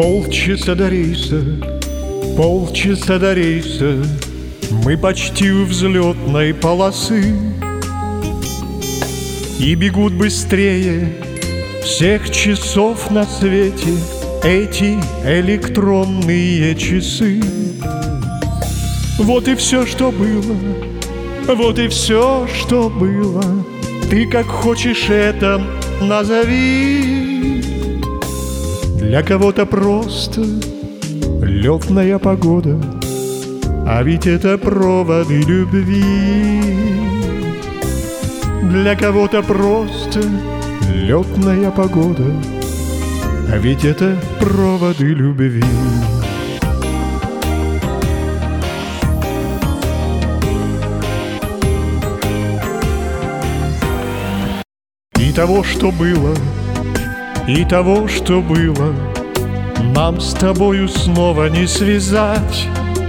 Полчаса до рейса, полчаса до рейса, мы почти у взлетной полосы. И бегут быстрее всех часов на свете эти электронные часы. Вот и все, что было, вот и все, что было. Ты как хочешь это назови. Для кого-то просто летная погода, а ведь это проводы любви. Для кого-то просто летная погода, а ведь это проводы любви. И того, что было, и того, что было, нам с тобою снова не связать.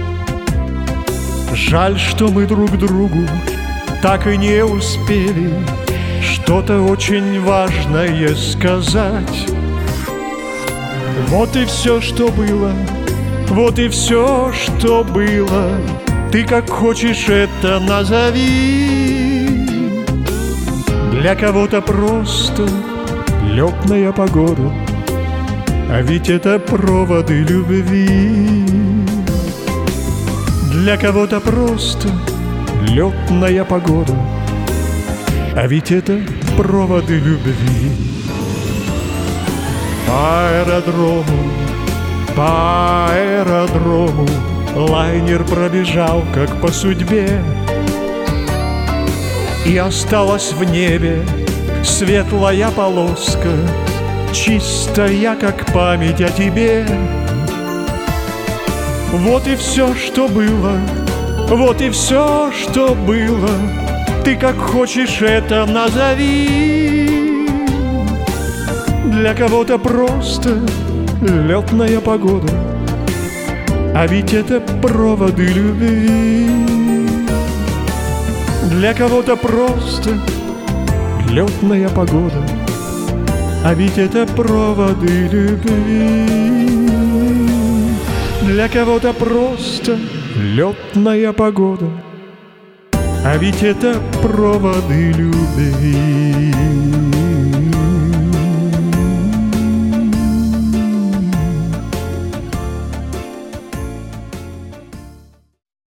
Жаль, что мы друг другу так и не успели что-то очень важное сказать. Вот и все, что было, вот и все, что было. Ты как хочешь это назови. Для кого-то просто летная погода, а ведь это проводы любви. Для кого-то просто летная погода, а ведь это проводы любви. По аэродрому лайнер пробежал, как по судьбе, и осталась в небе светлая полоска, чистая, как память о тебе. Вот и все, что было, вот и все, что было. Ты как хочешь это назови. Для кого-то просто летная погода, а ведь это проводы любви. Для кого-то просто летная погода, а ведь это проводы любви. Для кого-то просто летная погода, а ведь это проводы любви.